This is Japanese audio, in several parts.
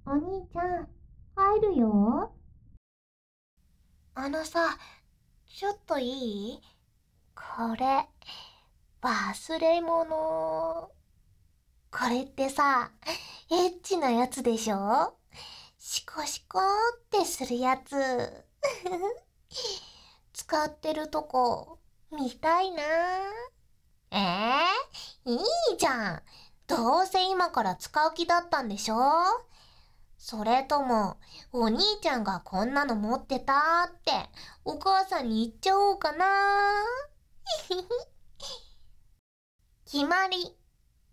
お兄ちゃん、入るよ。 さ、ちょっといい？これ、忘れ物。これってさ、エッチなやつでしょ？シコシコってするやつ。使ってるとこ、見たいな。いいじゃん。どうせ今から使う気だったんでしょ？それとも、お兄ちゃんがこんなの持ってたって、お母さんに言っちゃおうかな。決まり。ね。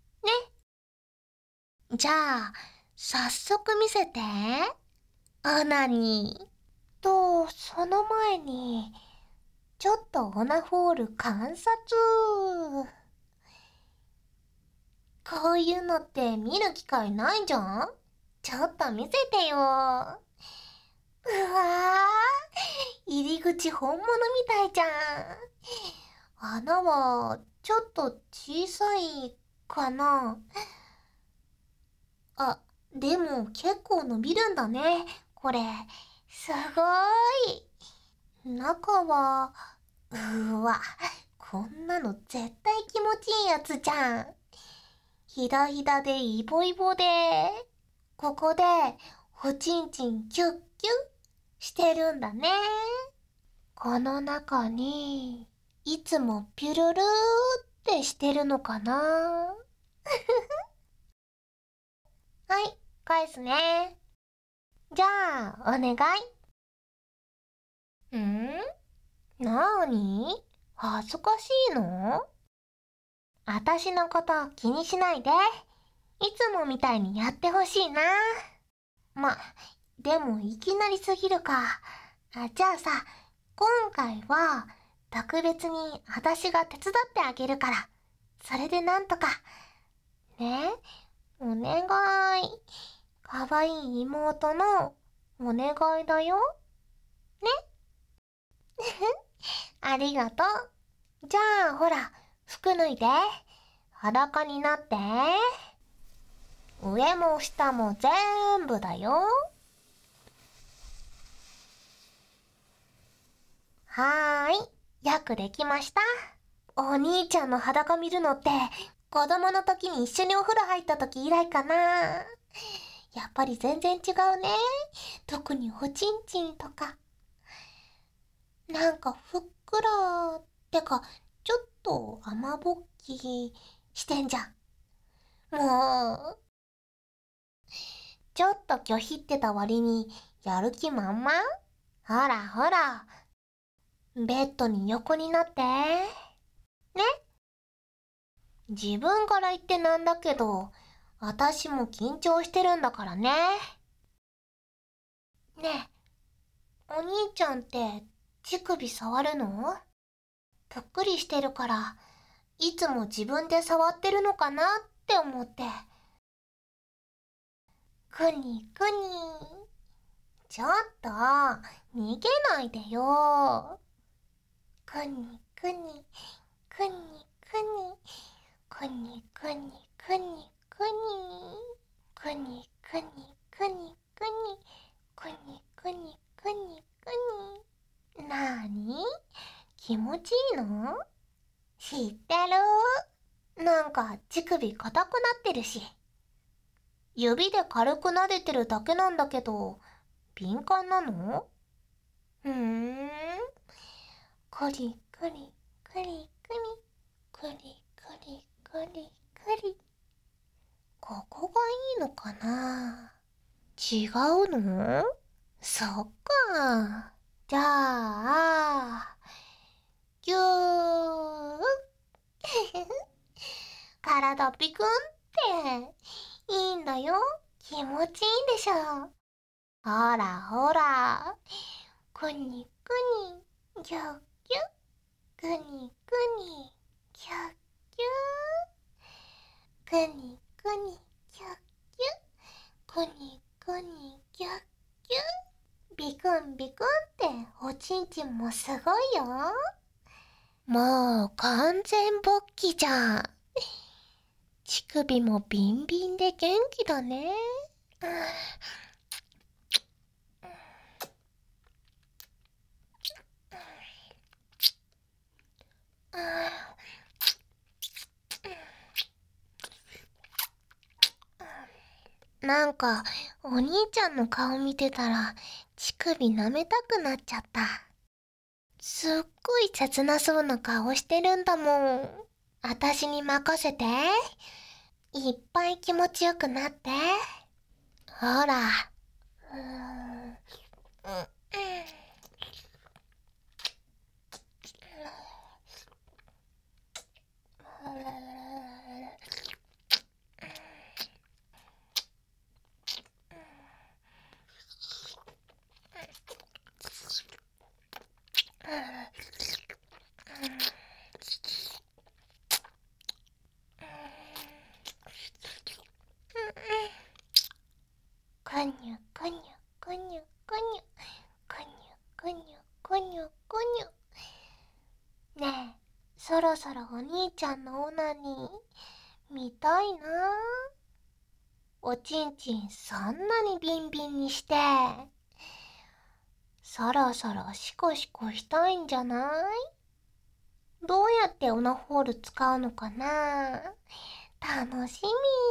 じゃあ、早速見せて。オナニー。その前に、ちょっとオナホール観察。こういうのって見る機会ないじゃん？ちょっと見せてよ。うわー、入り口本物みたいじゃん。穴はちょっと小さいかな。あ、でも結構伸びるんだね、これ。すごーい。中は、わ、こんなの絶対気持ちいいやつじゃん。ひだひだでイボイボで、ここで、おちんちんキュッキュッしてるんだね。この中に、いつもピュルルーってしてるのかな。はい、返すね。じゃあ、お願い。なーに？恥ずかしいの？あたしのこと気にしないで。いつもみたいにやってほしいな。でもいきなりすぎるか。じゃあさ、今回は特別にあたしが手伝ってあげるから。それでなんとか。ね、お願い。かわいい妹のお願いだよ。ね。ありがとう。じゃあほら、服脱いで。裸になって。上も下も全部だよ。はーい。よくできました。お兄ちゃんの裸見るのって、子供の時に一緒にお風呂入った時以来かな。やっぱり全然違うね。特におちんちんとか。なんかふっくら、ってか、ちょっと雨ぼっきしてんじゃん。もう、ちょっと拒否ってた割に、やる気満々？ほらほら、ベッドに横になって。ね。自分から言ってなんだけど、私も緊張してるんだからね。ねえ、お兄ちゃんって乳首触るの？ぷっくりしてるから、いつも自分で触ってるのかなって思って。くにくに。ちょっと、逃げないでよ。くにくに、くにくに、くにくにくにくに、くにくにくにくに、くにくにくにくに。なーに？気持ちいいの？知ってる？なんか乳首硬くなってるし。指で軽く撫でてるだけなんだけど、敏感なの？ふーん。くりくりくりくりくりくりくりくり。ここがいいのかな？違うの？そっか。じゃあ、ぎゅー。体ピクンっていいんだよ。気持ちいいでしょ。ほらほら。くにくに、ぎゅっぎゅっ。くにくに、ぎゅっぎゅっ。くにくに、ぎゅっぎゅっ。くにくに、ぎゅっぎゅっ。ビクンビクンっておちんちんもすごいよ。もう完全勃起じゃん。乳首もビンビンで元気だね。 なんか、お兄ちゃんの顔見てたら、乳首舐めたくなっちゃった。すっごい切なそうな顔してるんだもん。あたしに任せて。いっぱい気持ちよくなって。ほら。くにゅくにゅくにゅくにゅくにゅくにゅくにゅくにゅ。ねえ、そろそろお兄ちゃんのオナニー見たいな。おちんちんそんなにビンビンにして、そろそろシコシコしたいんじゃない？どうやってオナホール使うのかな？楽しみ。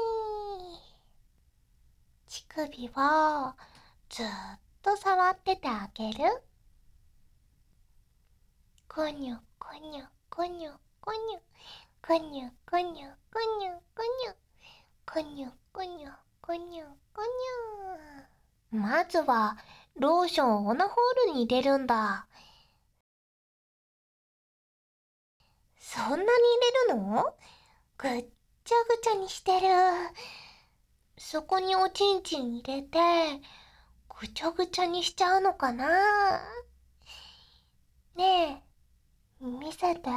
乳首はずっと触っててあげる？くにゅくにゅくにゅくにゅくにゅくにゅくにゅくにゅくにゅくにゅくにゅくにゅ。まずはローションをオナホールに入れるんだ。そんなに入れるの？ぐっちゃぐちゃにしてる。そこにおちんちん入れてぐちゃぐちゃにしちゃうのかな？ねえ、見せて。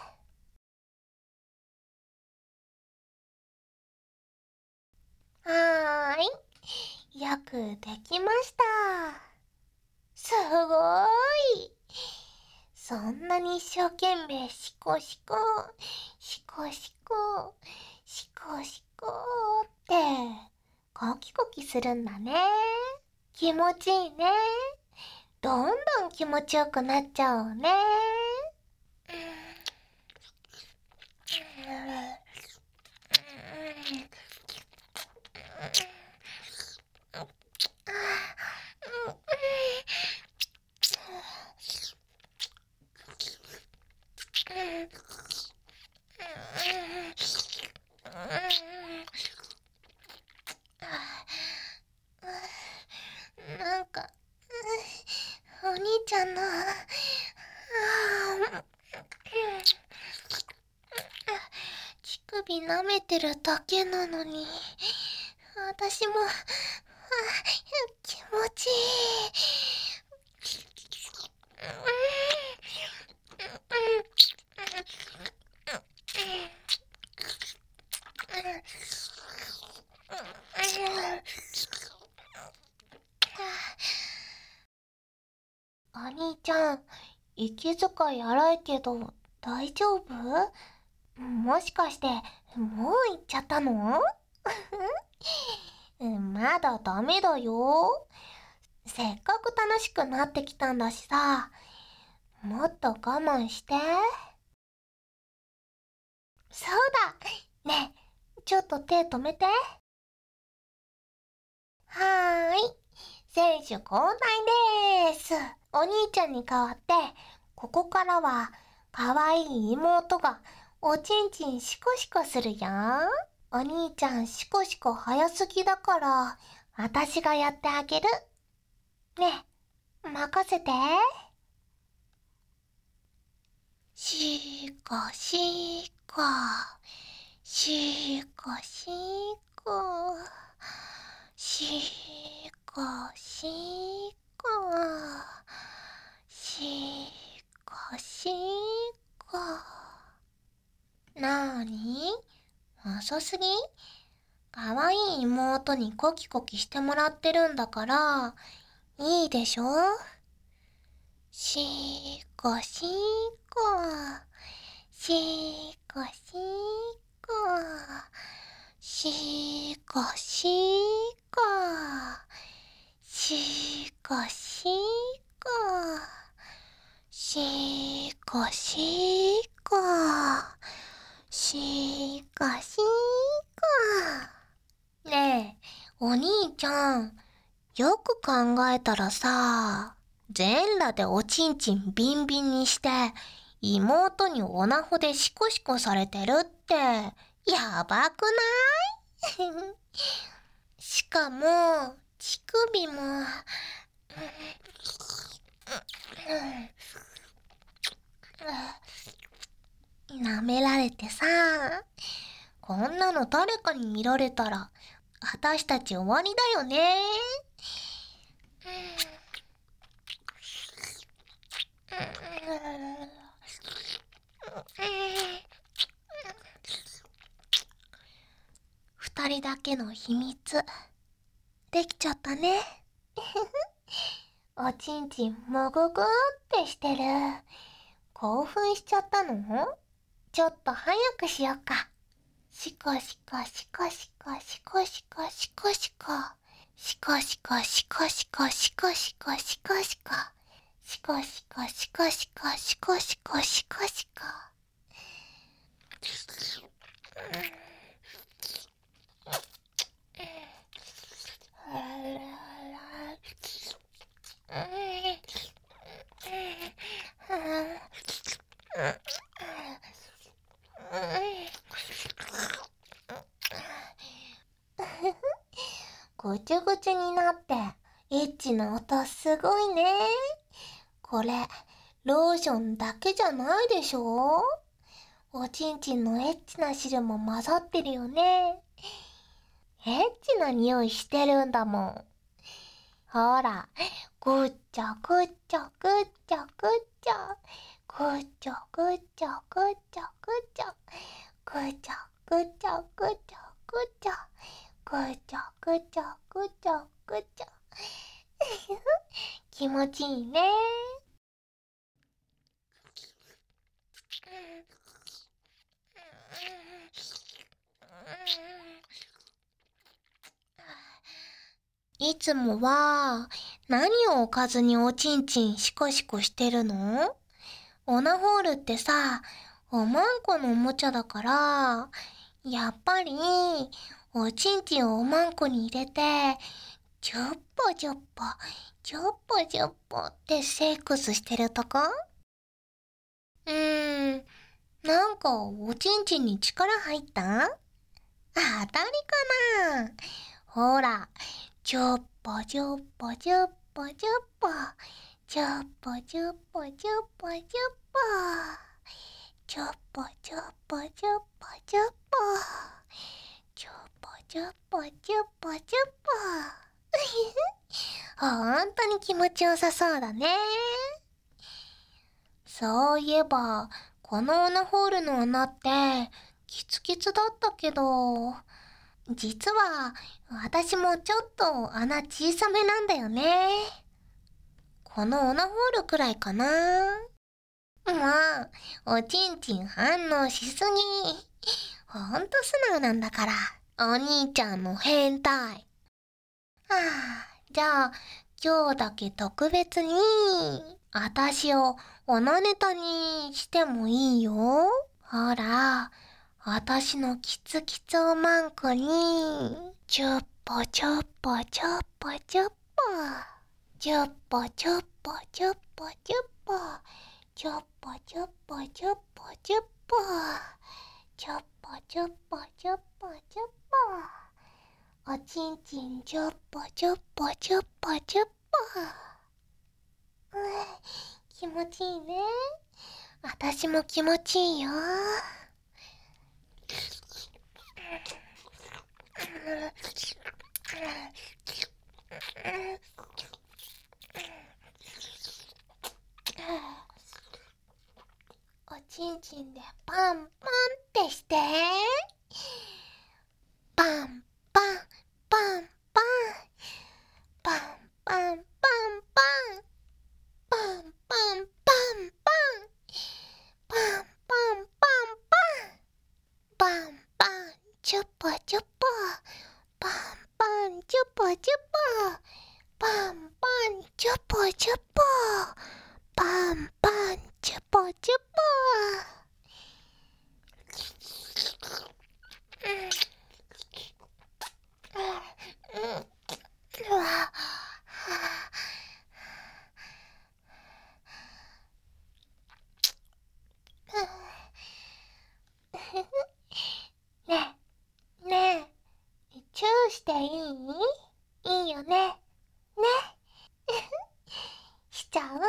はーい、よくできました。すごーい。そんなに一生懸命シコシコ、シコシコ、シコシコってコキコキするんだね。気持ちいいね。どんどん気持ちよくなっちゃうね。なんか、お兄ちゃんの、乳首舐めてるだけなのに、私も、気持ちいい。お兄ちゃん、息遣い荒いけど大丈夫？もしかしてもう行っちゃったの？まだダメだよ。せっかく楽しくなってきたんだしさ、もっと我慢して。そうだ。ねえ、ちょっと手止めて。はーい。選手交代でーす。お兄ちゃんに代わって、ここからは、かわいい妹が、おちんちんシコシコするよ。お兄ちゃんシコシコ早すぎだから、私がやってあげる。ねえ、任せて。シコシコ、シコシコ、シコシコ、シコシコ。なーに？遅すぎ？かわいい妹にコキコキしてもらってるんだから、いいでしょ？シコシコ、シコシコ、シコシコ。 かしか。しかしか。しかしか。ねえ、お兄ちゃん、よく考えたらさ、全裸でおちんちんビンビンにして、妹にオナホでシコシコされてるって、やばくないしかも、乳首も、舐められてさ、こんなの誰かに見られたら、私たち終わりだよね。二人だけの秘密、できちゃったね。おちんちんもぐぐーってしてる。興奮しちゃったの？ちょっと早くしよっか。シコシコシコシコシコシコシコシコ。シコシコシコシコシコシコシコシコ。シコシコシコシコシコシコシコシコ。ぐちゅぐちゅになってエッチな音すごいね。これローションだけじゃないでしょ。おちんちんのエッチな汁も混ざってるよね。エッチな匂いしてるんだもん。ほら、ぐっちょぐっちょぐっちょぐっちょ。ぐっちょぐっちょぐっちょぐっちょ。ぐっちょぐっちょぐっちょぐっちょ。ぐっちょぐっちょぐっちょぐっちょ。気持ちいいね。いつもは何をおかずにおちんちんシコシコしてるの？オナホールってさ、おまんこのおもちゃだから、やっぱりおちんちんをおまんこに入れて、ジョッポジョッポ、ジョッポジョッポってセックスしてるとこ？なんかおちんちんに力入った？当たりかな？ほら、ジョッポジョッポジョッポジョッポ、ジョッポジョッポジョッポジョッポ、ジョッポジョッポジョッポジョッポ、ジョッポジョッポジョッポジョッポ。ほんとに気持ちよさそうだね。そういえば、このオナホールの穴ってキツキツだったけど、実は私もちょっと穴小さめなんだよね。このオナホールくらいかな。まあ、おちんちん反応しすぎ。ほんと素直なんだから、お兄ちゃんの変態。じゃあ、今日だけ特別に、あたしをオナネタにしてもいいよ。ほら、あたしのキツキツおまんこに、チュッポチュッポチュッポチュッポ、チュッポチュッポチュッポチュッポ、チュッポチュッポチュッポチュッポ、チュッポチュッポチュッポチュッポ、おちんちんチュッポチュッポチュッポチュッポ。気持ちいいね。あたしも気持ちいいよ。おちんちんでパンパンってして。パンパンパンパンパンパンパンパンパンパンパンパンパンパンパンパンパンパンチュッポチュッポパンパンチュッポチュッポパンパンチュポチュポ。パンパンチュポチュポ。ねえ、ねえ、チューしていい？いいよね。ね。しちゃう？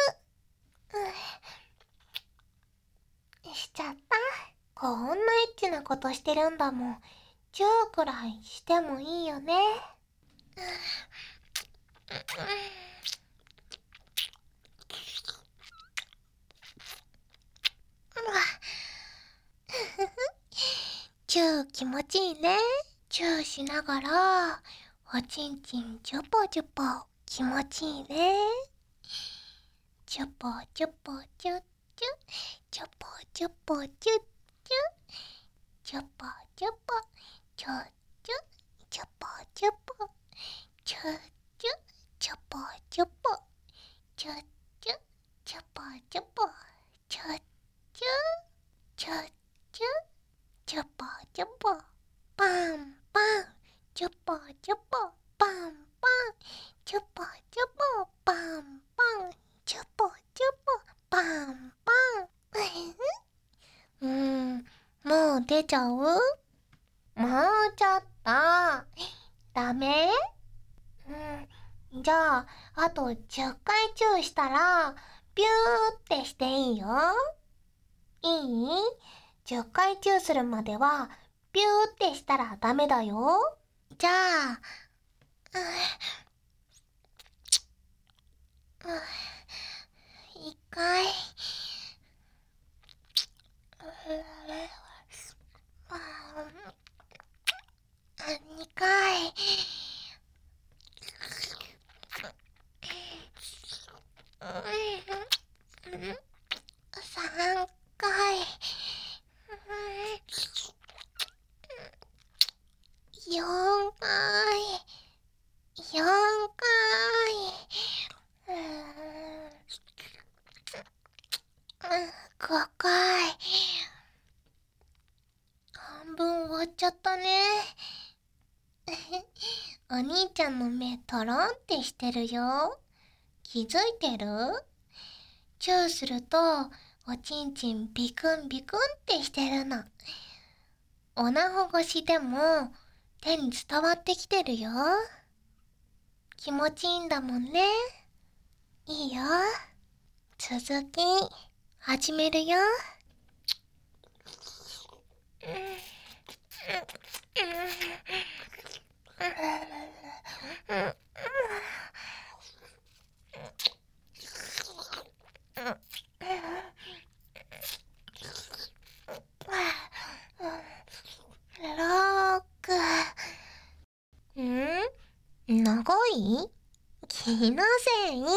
しちゃった。こんなエッチなことしてるんだもん。チューくらいしてもいいよね。チュー気持ちいいね。チューしながらおちんちんチュポチュポ気持ちいいね。チュポチュポチュッチュチュポチュポチュッチュチュポチュポチュッチュチュポチュポチュッチュチュポチュポチュッチュチュポチュポチュッチュチュッチュチュポチュポパンパンチュポチュポパンパンチュポチュポパンパンチュポチュポパンパン。もう出ちゃう？もうちょっと。ダメ？じゃあ、あと10回チューしたら、ピューってしていいよ。いい？ 10 回チューするまでは、ピューってしたらダメだよ。じゃあ、1回。2回。3回。4回。4回。5回。半分終わっちゃったね。お兄ちゃんの目トロンってしてるよ。気づいてる？チューするとおちんちんビクンビクンってしてるの。おなほ越しでも手に伝わってきてるよ。気持ちいいんだもんね。いいよ。続き始めるよ。長い？気のせい。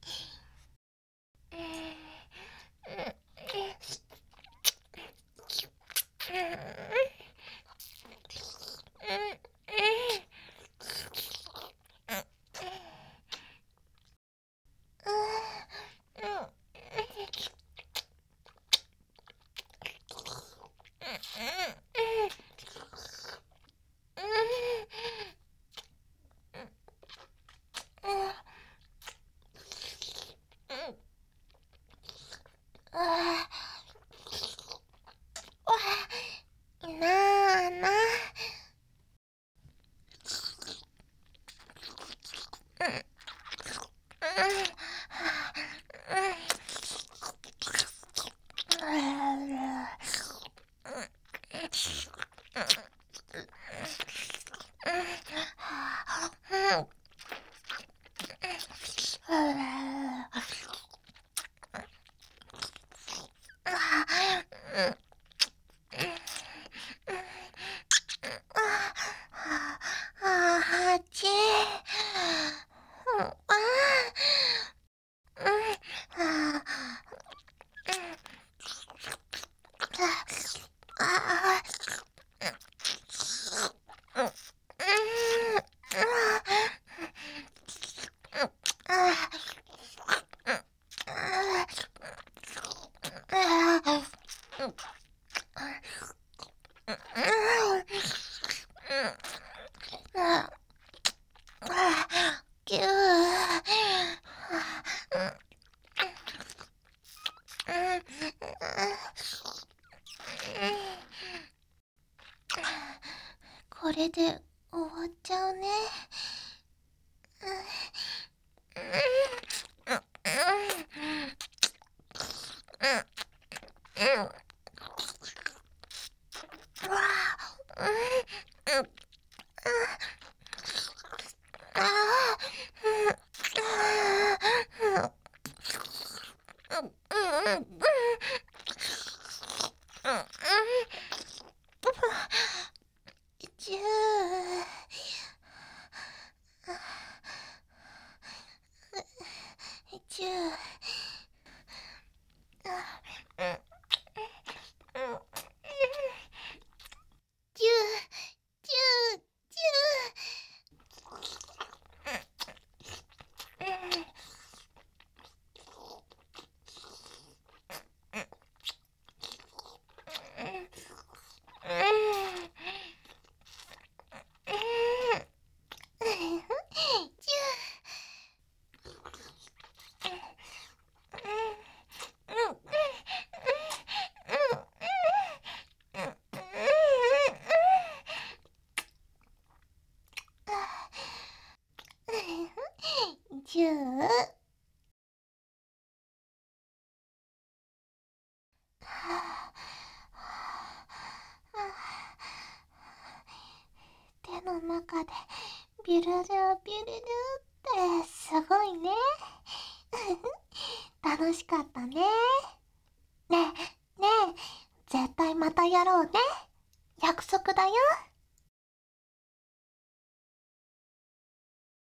なあな。あち。 で終わっちゃうね。ジュー。手の中でビュルルビュルルってすごいね。楽しかったね。ねえねえ、絶対またやろうね。約束だよ。